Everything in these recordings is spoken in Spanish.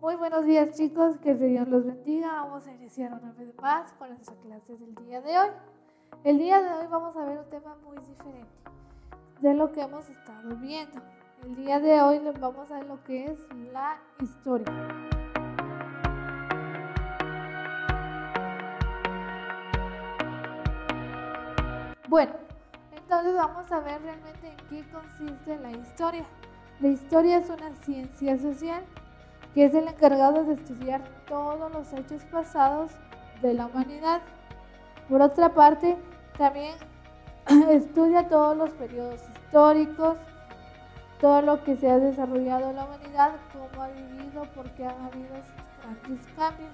Muy buenos días, chicos, que el Señor los bendiga. Vamos a iniciar una vez más con nuestra clase del día de hoy. El día de hoy vamos a ver un tema muy diferente de lo que hemos estado viendo. El día de hoy les vamos a ver lo que es la historia. Bueno, entonces vamos a ver realmente en qué consiste la historia. La historia es una ciencia social que es el encargado de estudiar todos los hechos pasados de la humanidad. Por otra parte, también estudia todos los periodos históricos, todo lo que se ha desarrollado en la humanidad, cómo ha vivido, por qué han habido grandes cambios.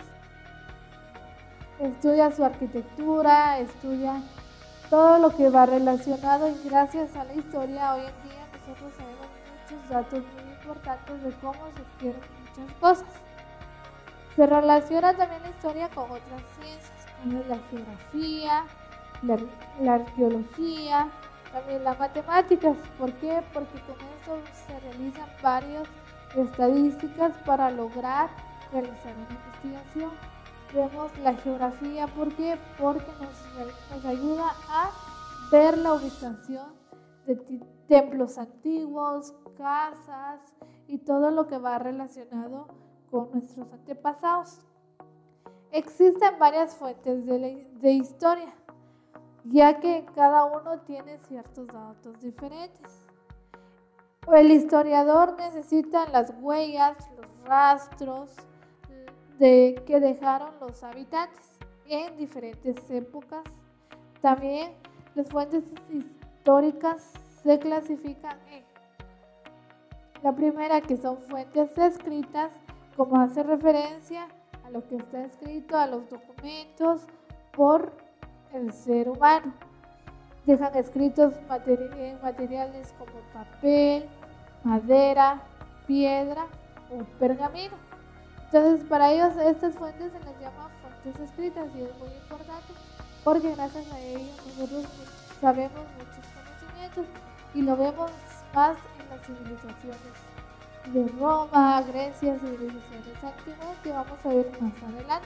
Estudia su arquitectura, estudia todo lo que va relacionado, y gracias a la historia hoy en día nosotros sabemos muchos datos muy importantes de cómo surgieron muchas cosas. Se relaciona también la historia con otras ciencias, como la geografía, la arqueología, también las matemáticas. ¿Por qué? Porque con eso se realizan varias estadísticas para lograr realizar una investigación. Vemos la geografía, ¿por qué? Porque nos ayuda a ver la ubicación de templos antiguos, casas y todo lo que va relacionado con nuestros antepasados. Existen varias fuentes de historia, ya que cada uno tiene ciertos datos diferentes. El historiador necesita las huellas, los rastros que dejaron los habitantes en diferentes épocas. También las fuentes históricas se clasifican en la primera, que son fuentes escritas, como hace referencia a lo que está escrito, a los documentos por el ser humano. Dejan escritos en materiales como papel, madera, piedra o pergamino. Entonces, para ellos estas fuentes se les llama fuentes escritas, y es muy importante porque gracias a ellos nosotros sabemos muchos conocimientos y lo vemos más en las civilizaciones de Roma, Grecia, civilizaciones antiguas, que vamos a ver más adelante.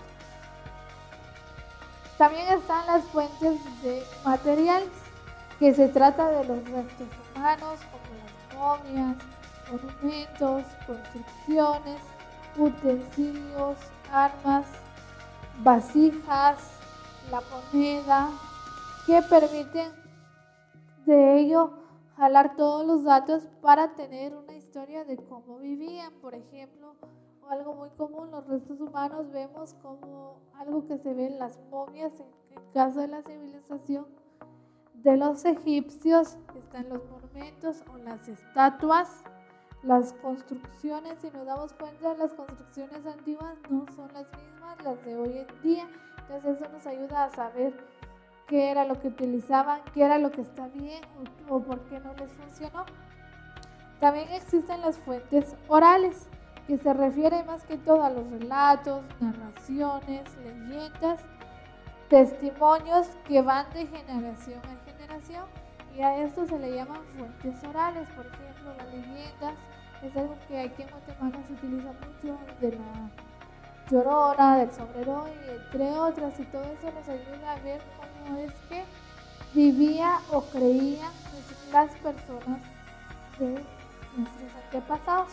También están las fuentes de materiales, que se trata de los restos humanos, como las momias, monumentos, construcciones, utensilios, armas, vasijas, la moneda, que permiten de ello jalar todos los datos para tener una historia de cómo vivían. Por ejemplo, algo muy común, los restos humanos, vemos como algo que se ve en las momias, en caso de la civilización de los egipcios, están los monumentos o las estatuas. Las construcciones, si nos damos cuenta, las construcciones antiguas no son las mismas las de hoy en día. Entonces eso nos ayuda a saber qué era lo que utilizaban, qué era lo que está bien o por qué no les funcionó. También existen las fuentes orales, que se refieren más que todo a los relatos, narraciones, leyendas, testimonios que van de generación a generación, y a esto se le llaman fuentes orales. Por ejemplo, las leyendas es algo que aquí en Guatemala se utiliza mucho, de la Llorona, del Sombrerón, y entre otras, y todo eso nos ayuda a ver cómo es que vivía o creían las personas de nuestros antepasados.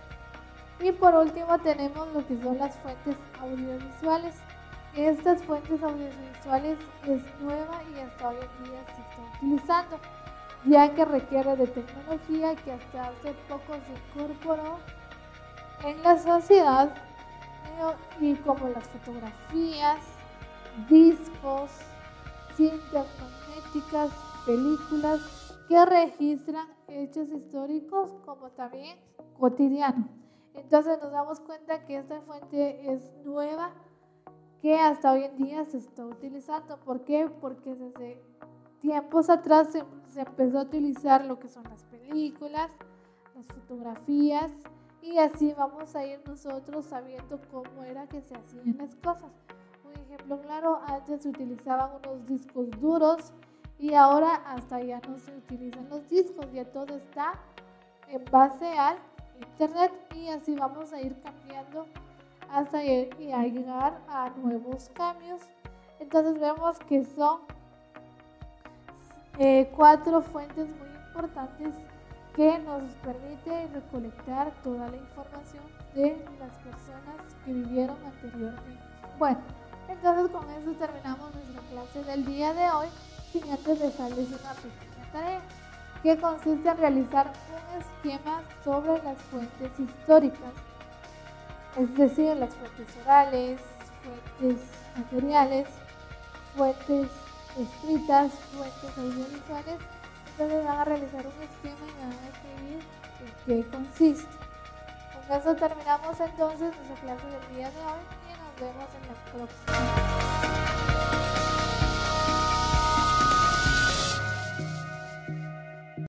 Y por último tenemos lo que son las fuentes audiovisuales. Estas fuentes audiovisuales es nueva y hasta hoy en día se está utilizando, ya que requiere de tecnología que hasta hace poco se incorporó en la sociedad, y como las fotografías, discos, cintas magnéticas, películas que registran hechos históricos como también cotidianos. Entonces nos damos cuenta que esta fuente es nueva, que hasta hoy en día se está utilizando. ¿Por qué? Porque desde tiempos atrás se empezó a utilizar lo que son las películas, las fotografías, y así vamos a ir nosotros sabiendo cómo era que se hacían las cosas. Un ejemplo claro, antes se utilizaban unos discos duros y ahora hasta ya no se utilizan los discos, ya todo está en base al internet, y así vamos a ir cambiando hasta llegar a nuevos cambios. Entonces vemos que son 4 fuentes muy importantes que nos permite recolectar toda la información de las personas que vivieron anteriormente. Bueno, entonces con eso terminamos nuestra clase del día de hoy, sin antes dejarles una pequeña tarea, que consiste en realizar un esquema sobre las fuentes históricas, es decir, las fuentes orales, fuentes materiales, fuentes escritas, fuentes audiovisuales. Entonces van a realizar un esquema y me van a escribir en qué consiste. Con eso terminamos entonces nuestra clase del día de hoy y nos vemos en la próxima.